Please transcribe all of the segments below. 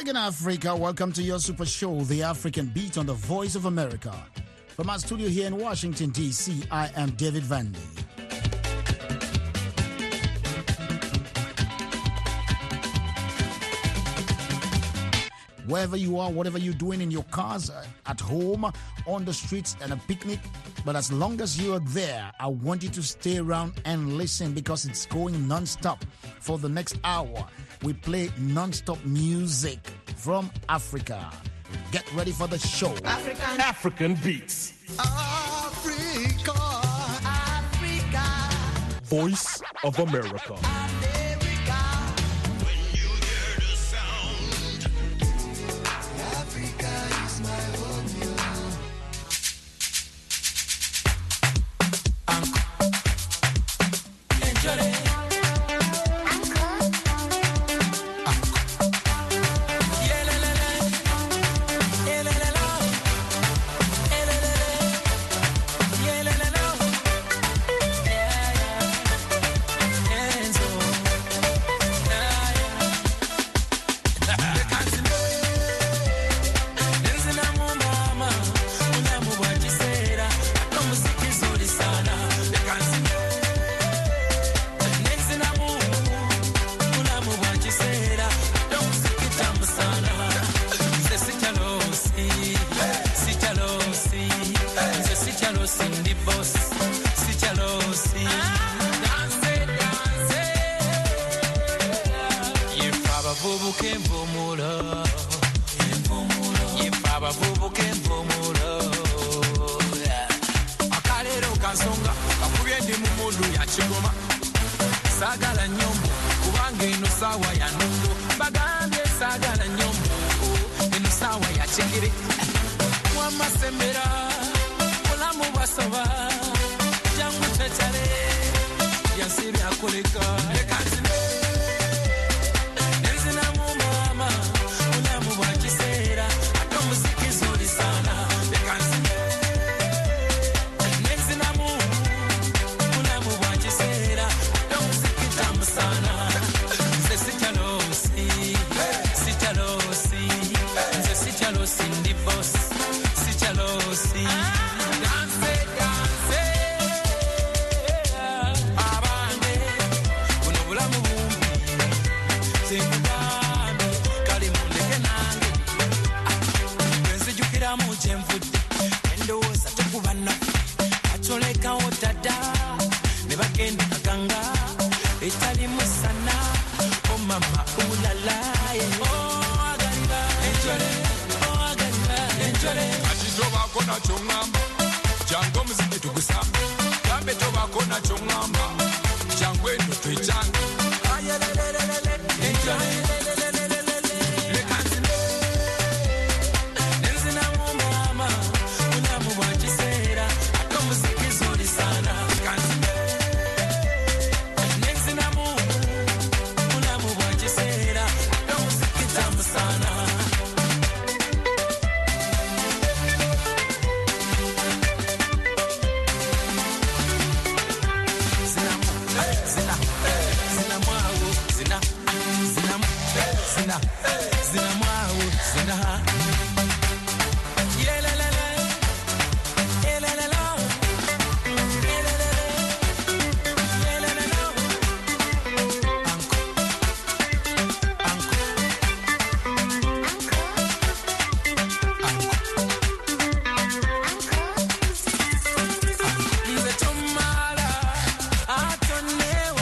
in Africa, welcome to your super show, The African Beat on the Voice of America. From our studio here in Washington, D.C., I am David Vandy. Wherever you are, whatever you're doing in your cars, at home, on the streets, and a picnic, but as long as you are there, I want you to stay around and listen because it's going non-stop. For the next hour, we play non-stop music from Africa. Get ready for the show. African Beats. Africa. Voice of America. Never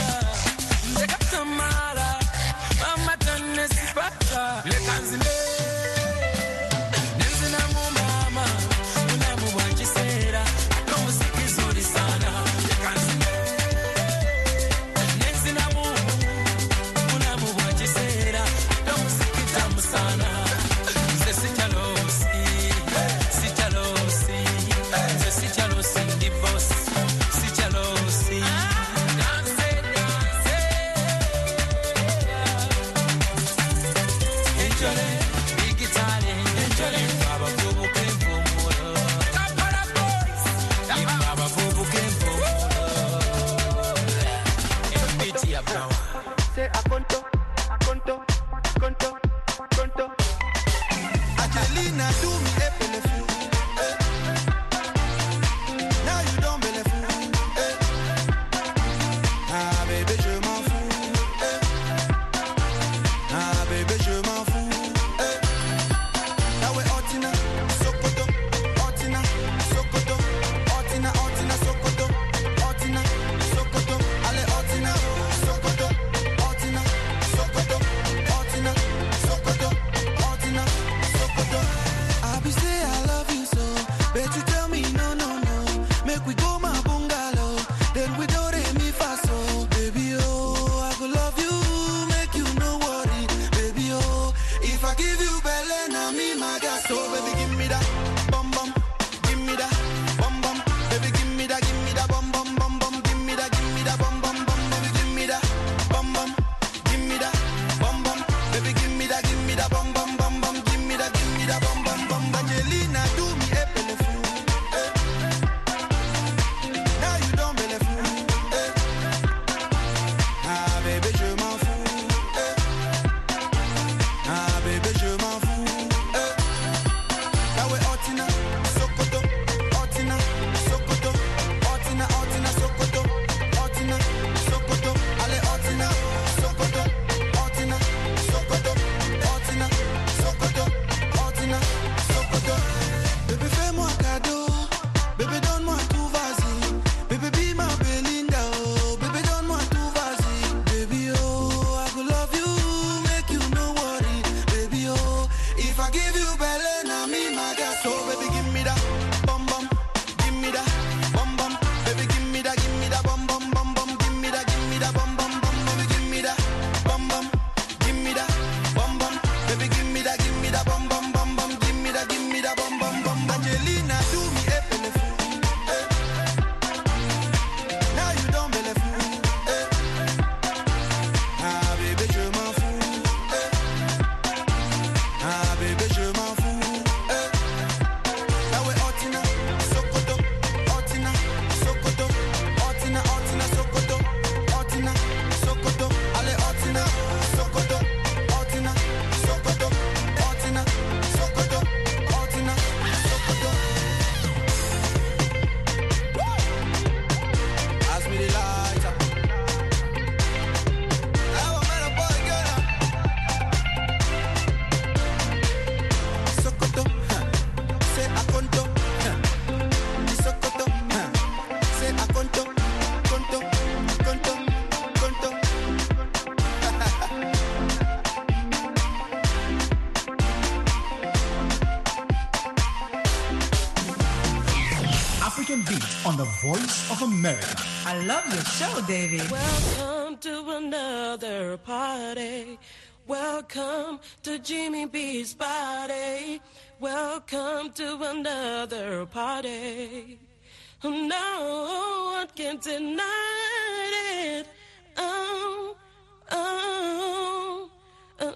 the Voice of America. I love your show, David. Welcome to another party. Welcome to Jimmy B's party. Welcome to another party. No one can deny it. Oh, oh, oh,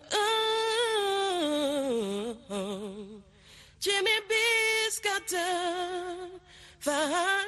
oh. Jimmy B's got to fight.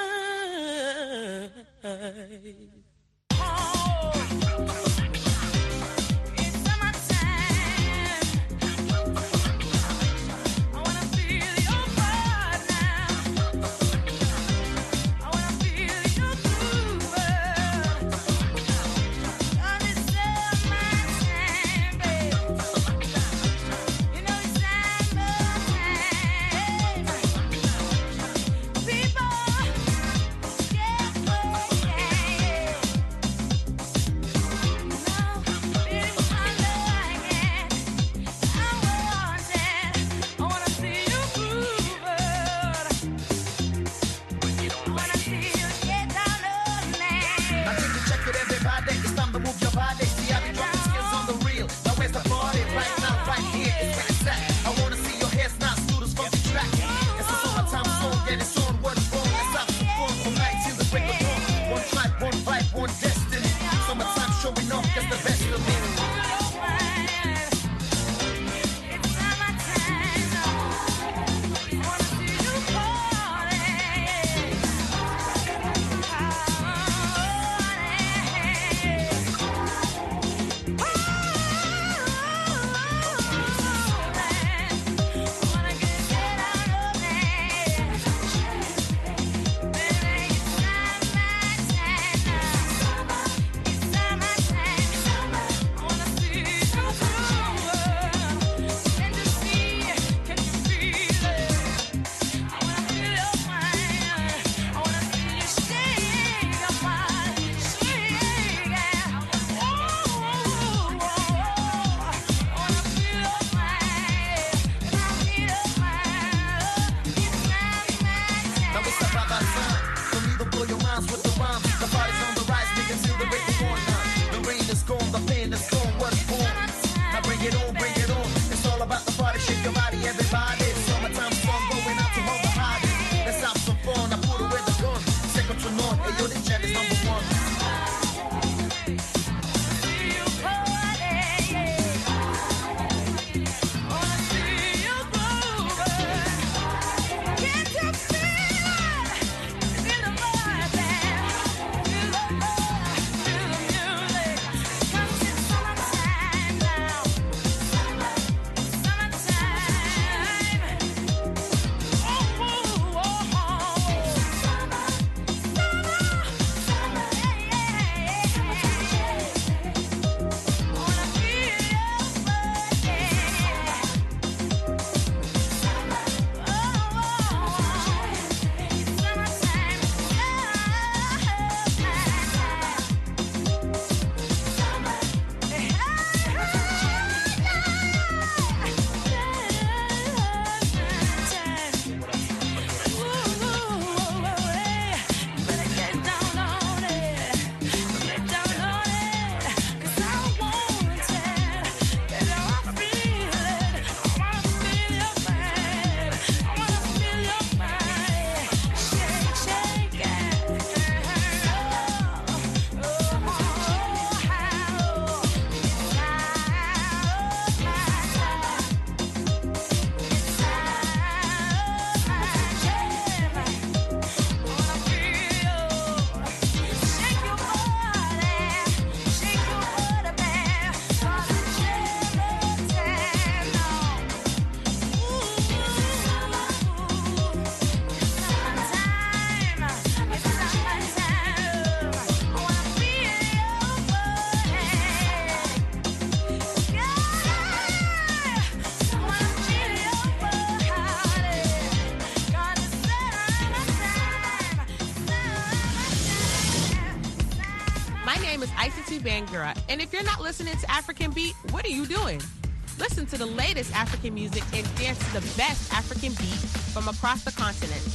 Bangura. And if you're not listening to African Beat, what are you doing? Listen to the latest African music and dance to the best African beat from across the continent.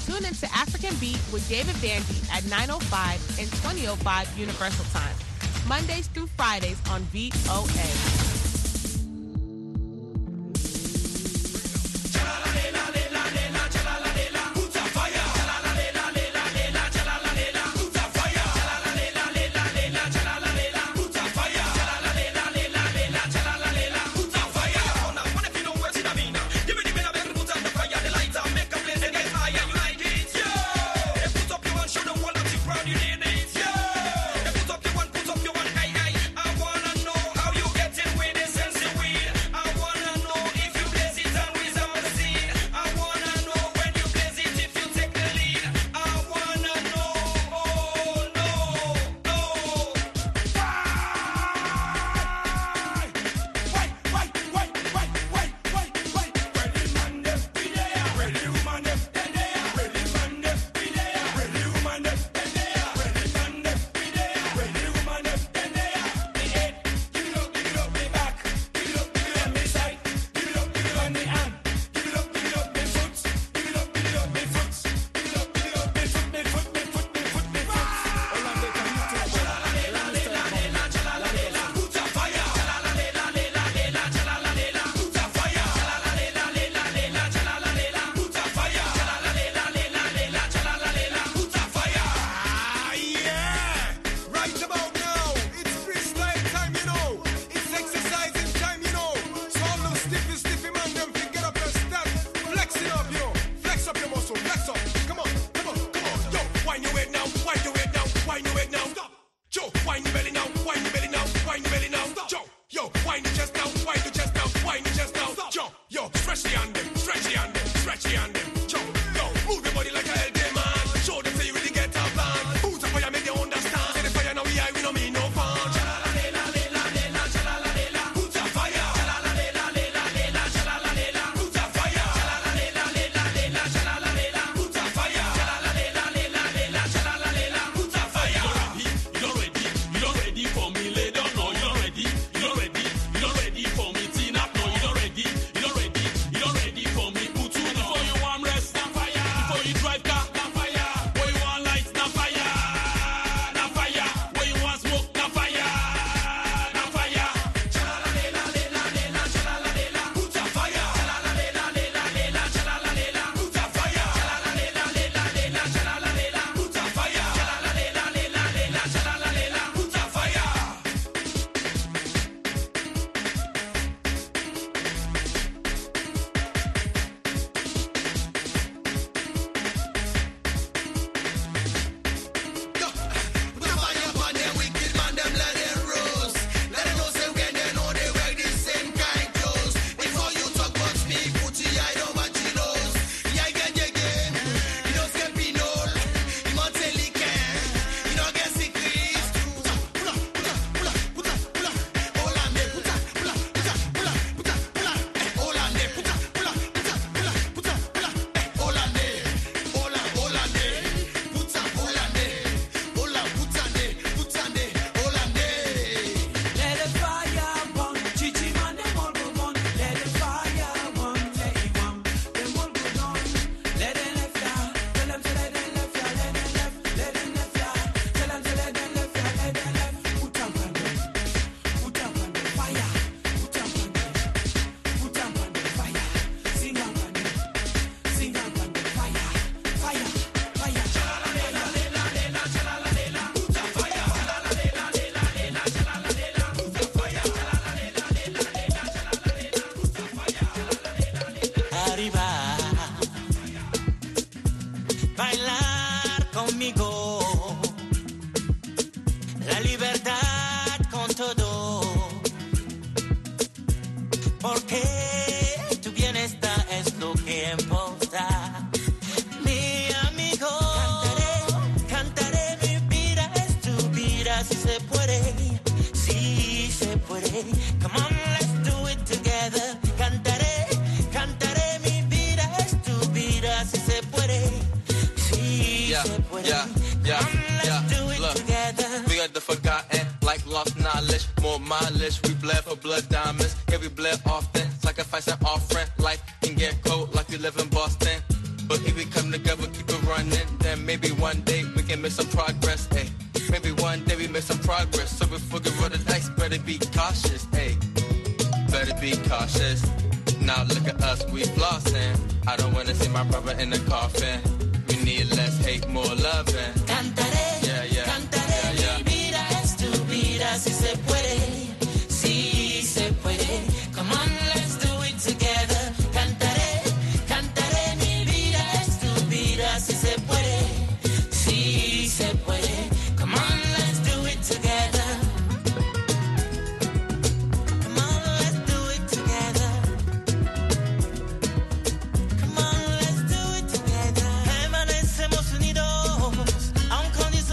Tune in to African Beat with David Bandy at 9:05 and 20:05 Universal Time. Mondays through Fridays on VOA. mileage, we bled for blood diamonds. Yeah, we bled often, sacrifice an offering. Life can get cold like we live in Boston. But if we come together, keep it we make some progress. So before we roll the dice, better be cautious, hey. Better be cautious. Now look at us, we flossing. I don't wanna see my brother in the coffin. We need less hate, more loving. Cantaré, Yeah, yeah. cantaré, Yeah, yeah. mi vida es tu vida, si se puede, si se puede. Come on, let's do it together. Cantaré, cantaré, mi vida es tu vida, si se puede, si se puede. Come on, let's do it together. Come on, let's do it together. Come on, let's do it together. Permanecemos unidos, aun con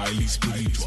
highly spiritual.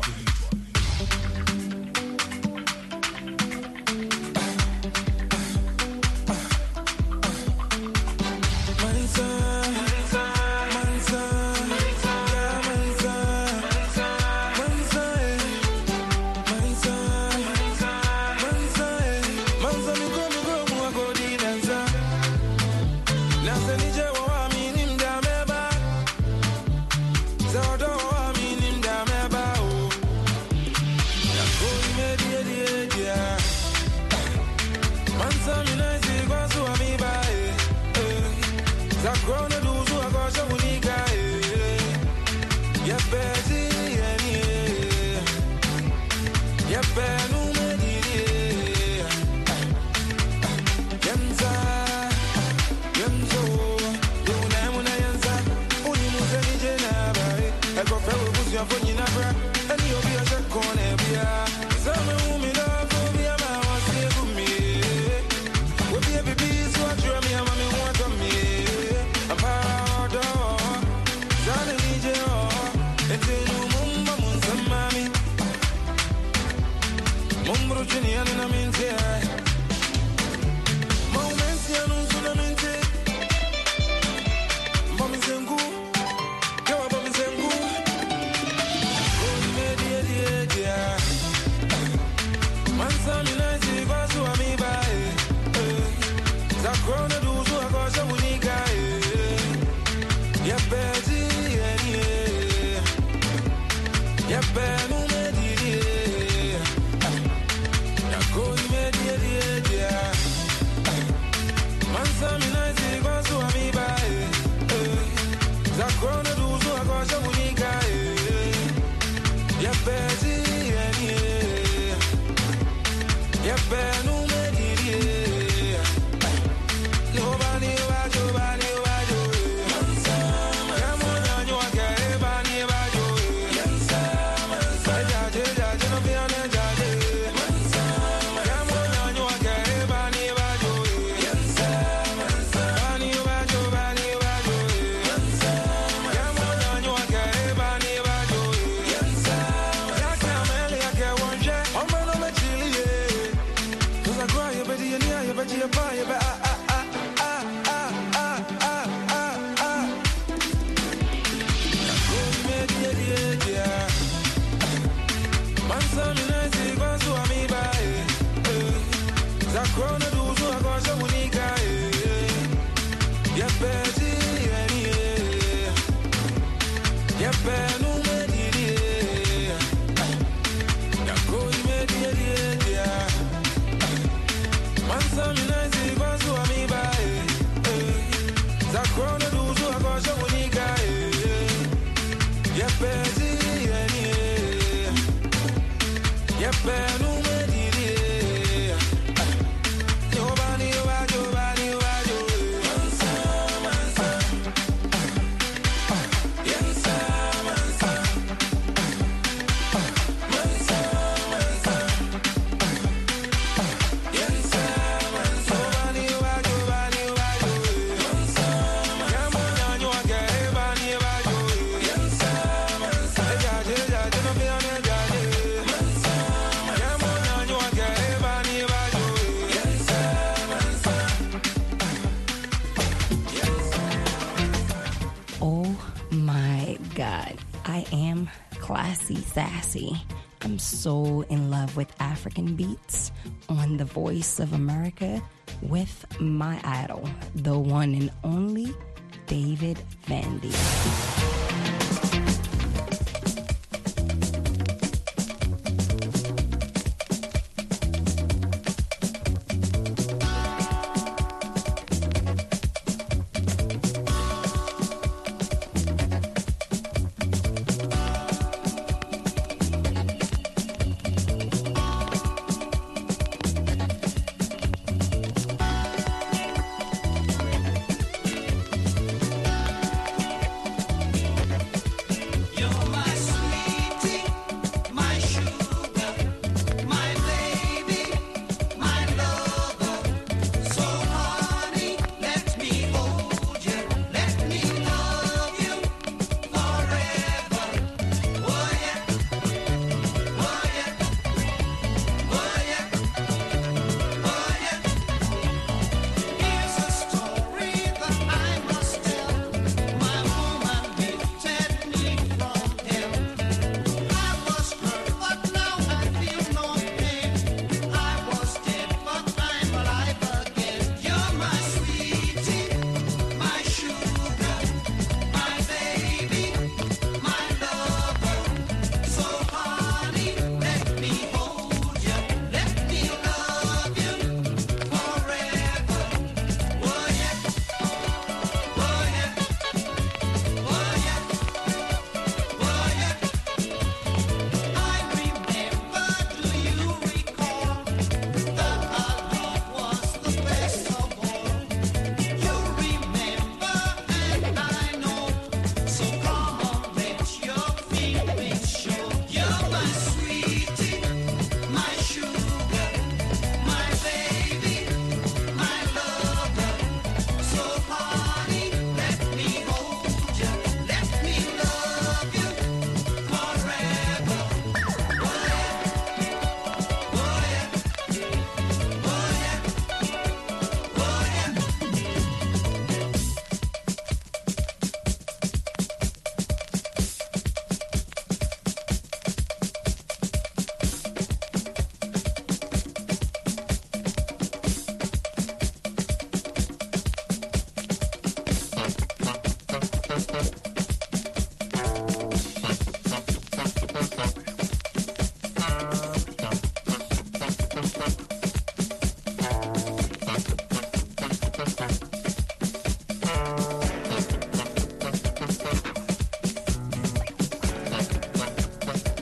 Sassy. I'm so in love with African beats on The Voice of America with my idol, the one and only David Vandy.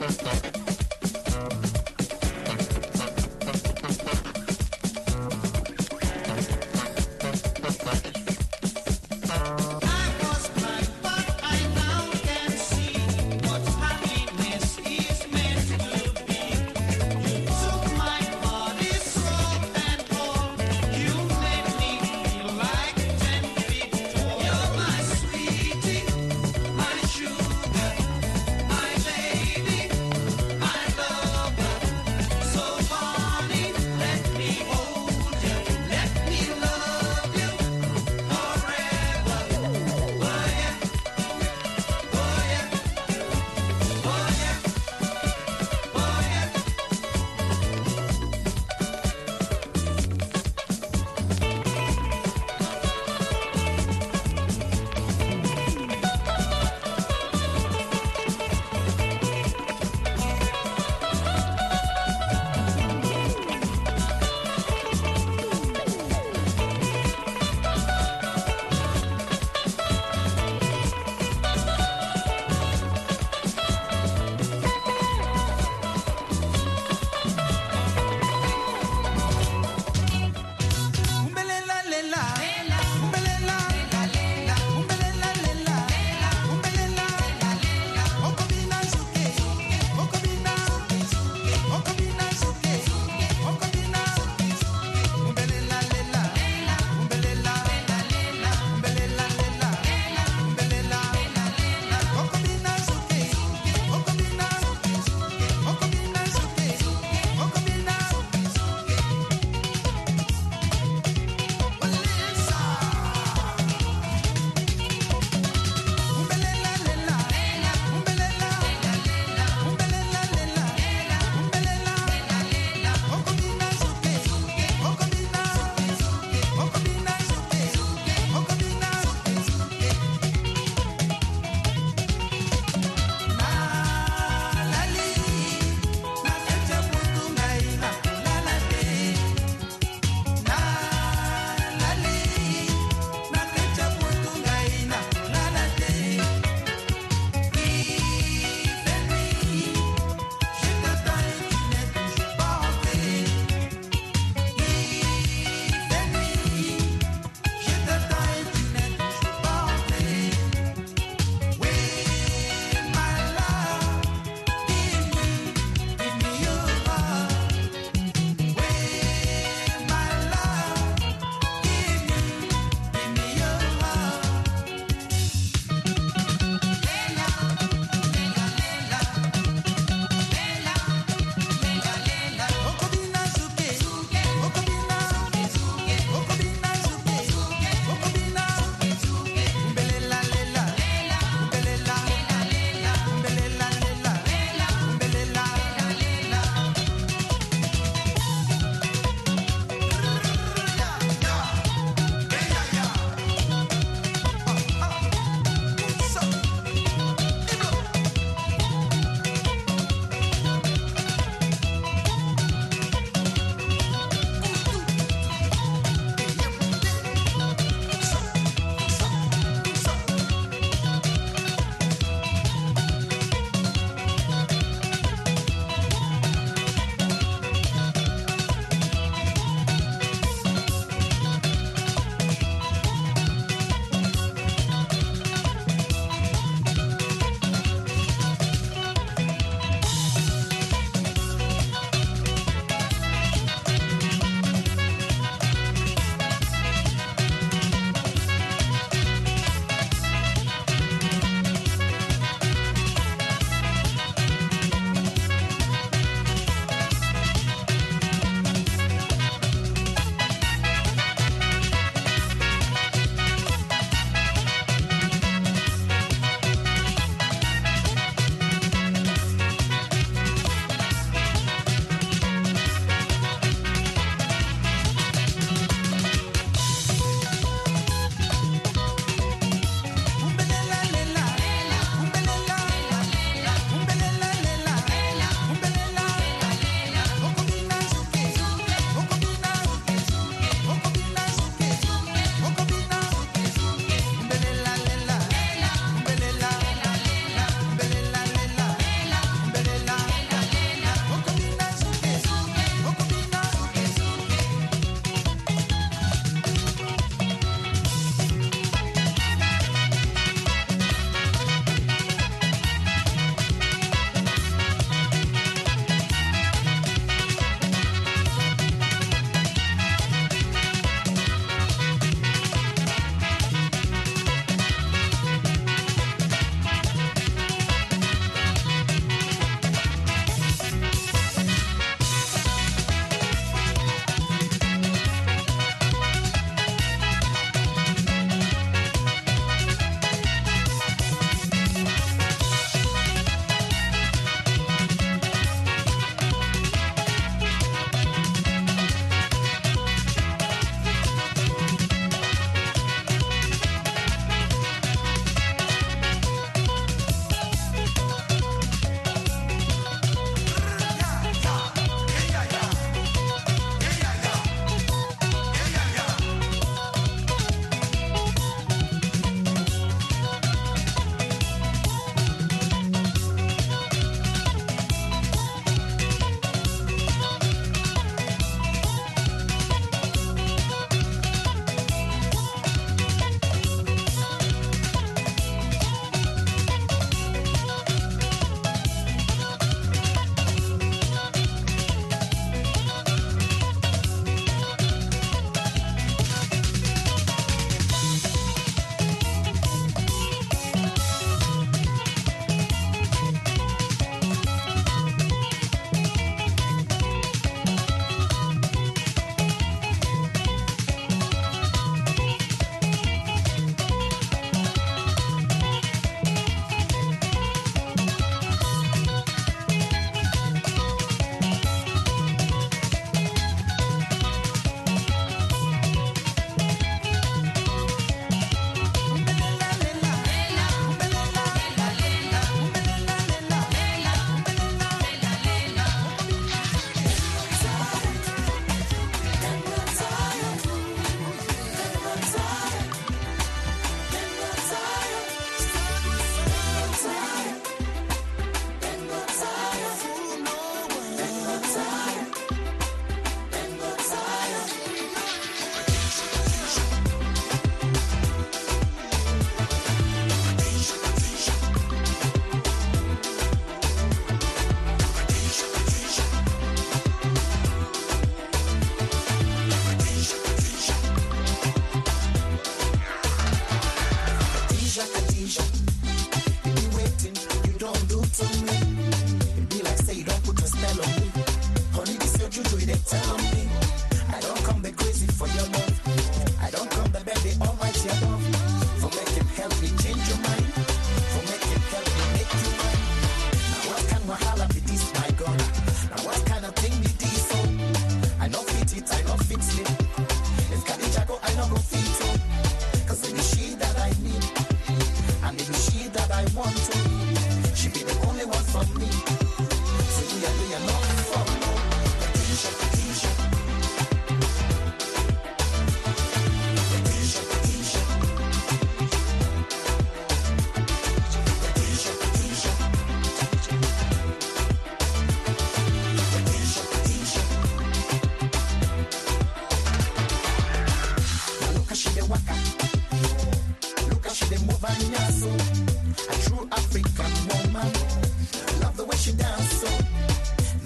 My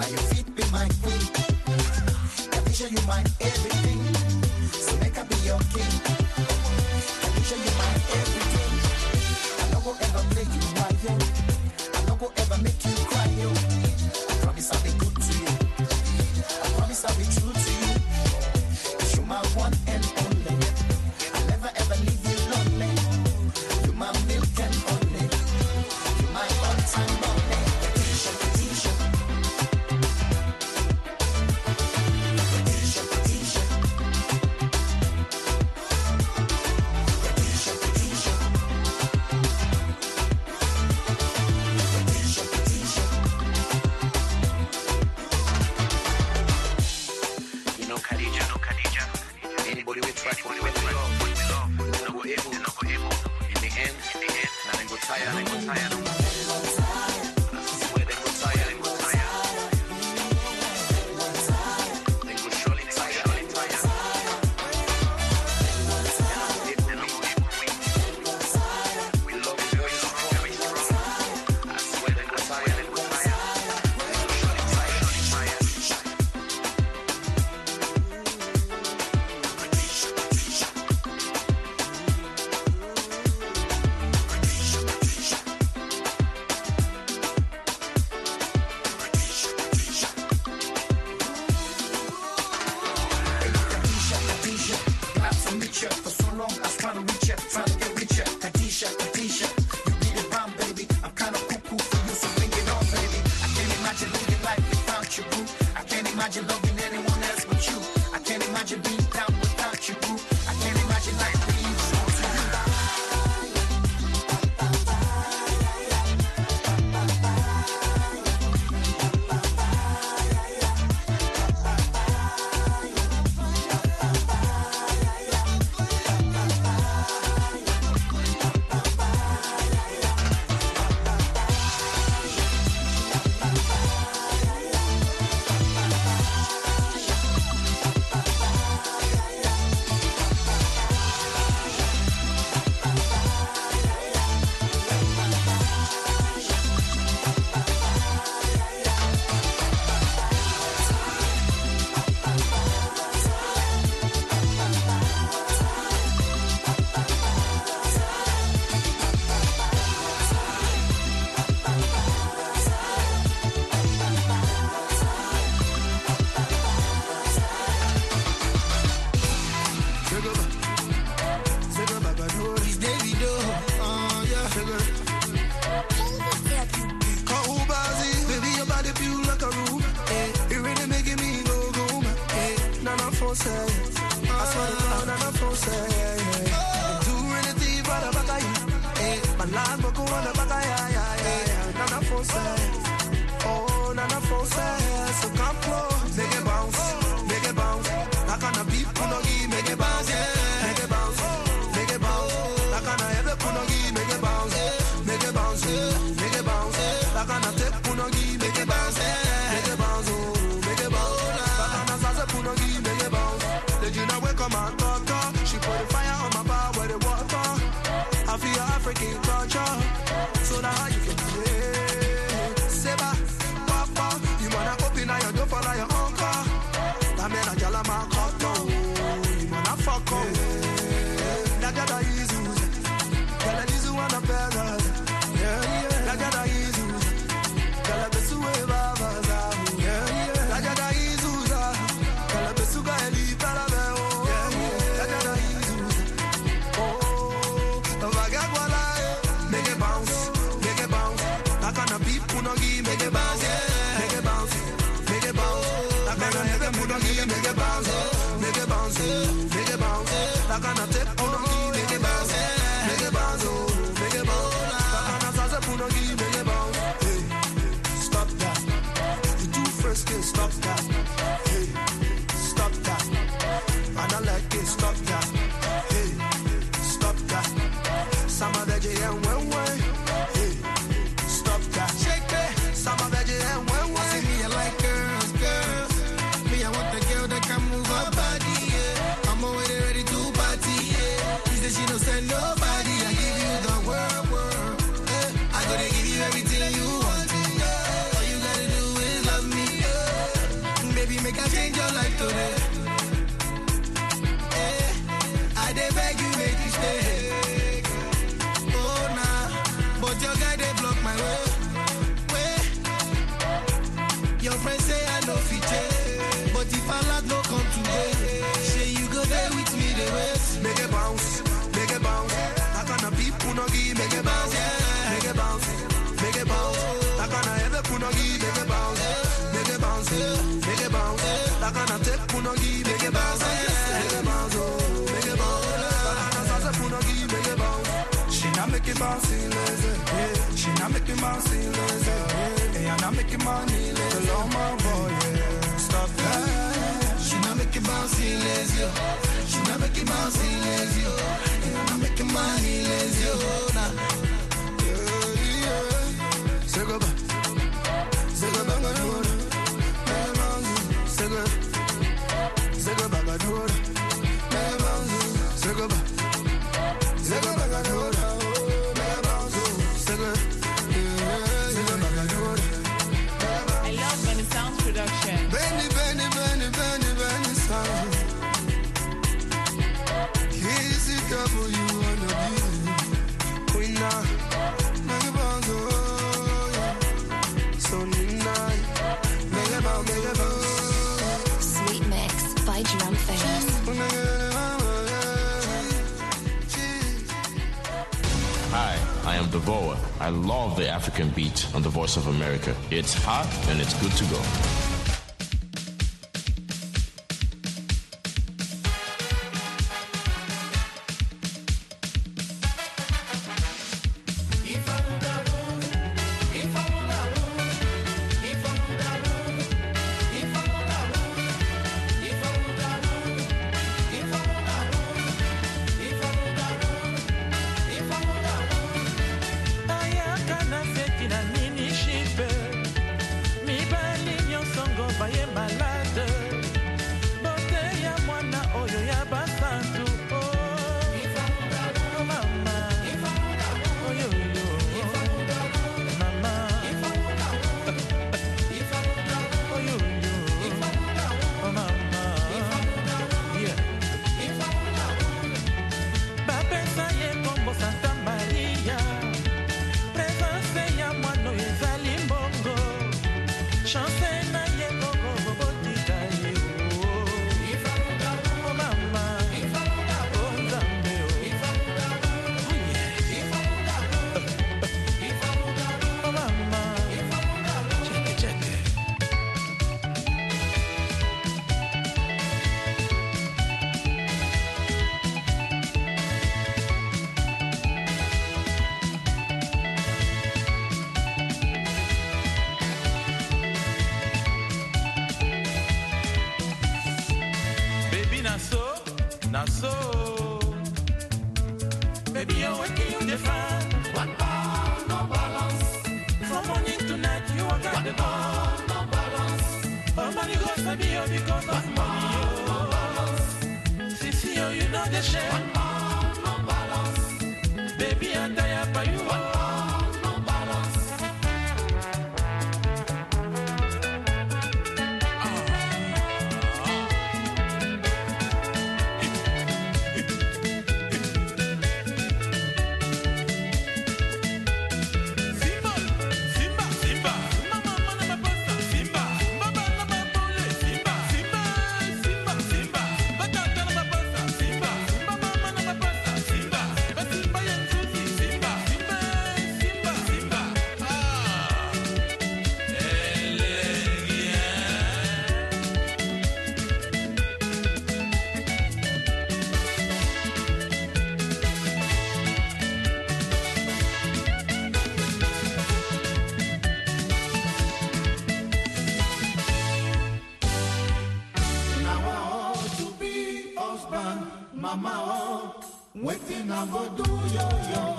Now your feet be my queen. Kadisha, you my everything. So make I be your king. Kadisha, you my everything. I no go ever make you cry, yo. I no go ever make you cry, yo. I promise I'll be good to you. I promise I'll be true to you. 'Cause you're my one and only. I'll never ever leave you lonely. You're my milk and honey. You're my all-time money. Kadisha, Kadisha. Kadisha, Kadisha. Kadisha, Kadisha. Kadisha, Kadisha. You know Khadija. Anybody with track, we love. You know go able. In the end, now they go tired. I swear they go tired. They go surely tired. We love you very strong. I swear they go tired. They go surely tired. Kadisha, glad to meet you. For so long I was trying to reach you, trying to get richer. Kadisha, you be the bomb, baby. I'm kind of cuckoo for you, so bring it on, baby. I can't imagine living life without you, boo. I can't imagine loving anyone else but you. I can't imagine being down without you, boo. I can't imagine life being true to you. today. I dey beg you make you stay. Oh nah, but your guy they block my way. Your friends say I know fit change, but if I not no come today, say you go there with me the ways. Make it bounce, make it bounce. I gonna people no give, make it bounce, make it bounce, make it bounce. I gonna every puno give, make it bounce, make it bounce, make it bounce. I gonna take puno give, make it bounce, make it bounce, make it bounce. I gonna salsa puno give, make it bounce. She not make it bounce, yeah. She not make it bounce, yeah. And I make it money, lazy. Oh my boy, yeah. Stop that. She not make it bounce, lazy. She not make it bounce, lazy. And I make it money, lazy. Nah. Say go back. Say go back, I do it. Say go. Say go back, I do it. Say go back. Say go back, I do it. Say go. Say go back, I do it. I love Benny Sounds production. Benny sound. KCW on the beat. Queen now. Mega bounce, oh yeah. So nice. Mega bounce. Sweet Mix by Drum Face. Hi, I am Devoa. I love the African beat on the Voice of America. It's hot and it's good to go. Waiting I go do yo.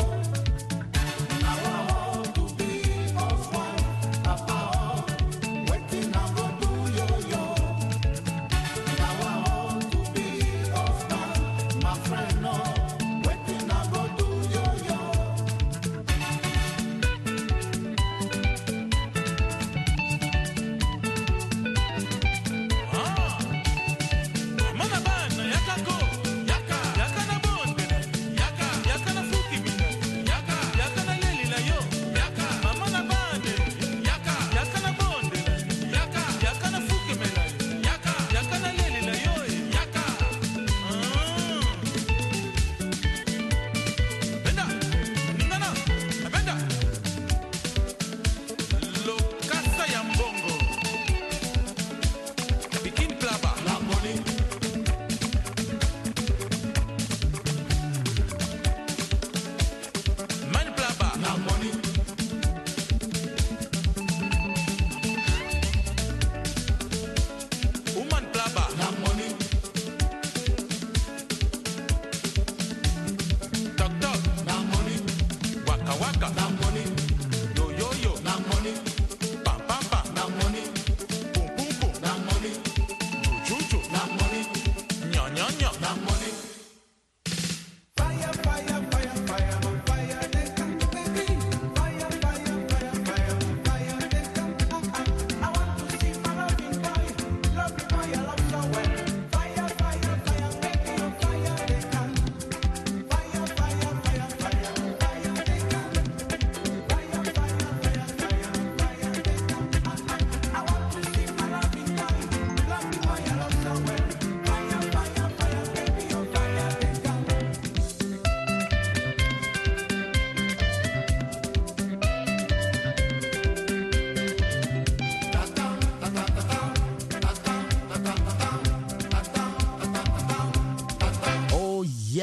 Now I want to be husband, papa. Waiting I go do yo. Now I want to be husband, my friend. No, waiting I go do yo.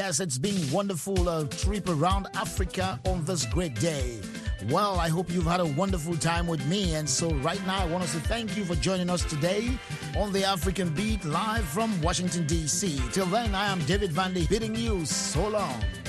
Yes, it's been wonderful trip around Africa on this great day. Well, I hope you've had a wonderful time with me. And so right now, I want to say thank you for joining us today on the African Beat live from Washington, D.C. Till then, I am David Vandy bidding you so long.